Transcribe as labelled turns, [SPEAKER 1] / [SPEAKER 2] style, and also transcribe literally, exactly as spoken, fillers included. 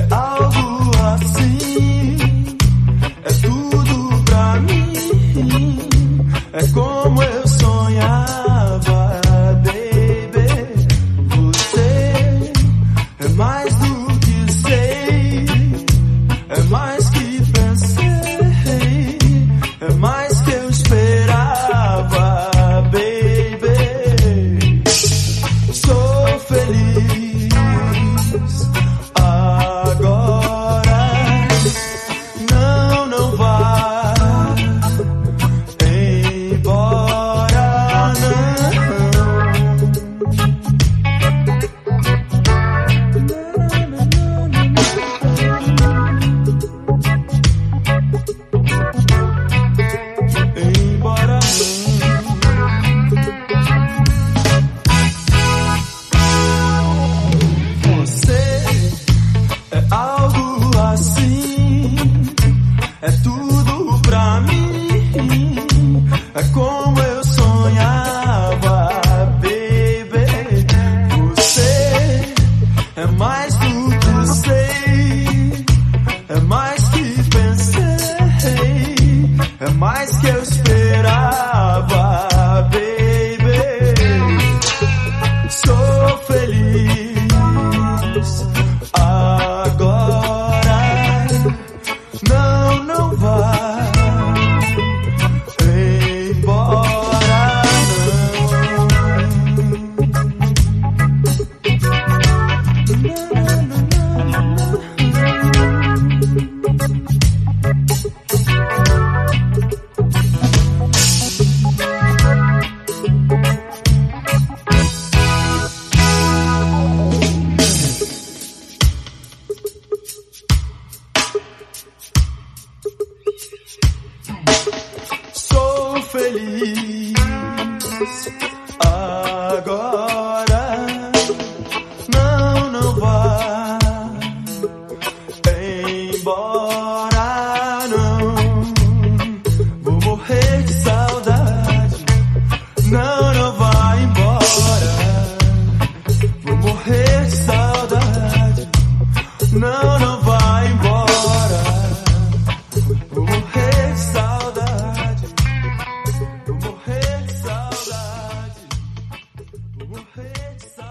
[SPEAKER 1] algo assim, é tudo pra mim, é como eu sonhava, baby. Você é mais do que sei, é mais que pensei, é mais que eu esperava, baby. Sou feliz agora, não, não vá embora, não. Embora não. Você é algo assim, é tudo pra mim, é como eu sonhava, baby. Você é mais do que sei, é mais que pensei, é mais que eu esperava, baby. Sou feliz agora, não, não vá embora, sou feliz agora, não, não vá embora, não. Vou morrer de saudade, não, não vá embora. Vou morrer de saudade, não, não vá embora. Vou morrer de saudade, vou morrer de saudade, vou morrer de saudade.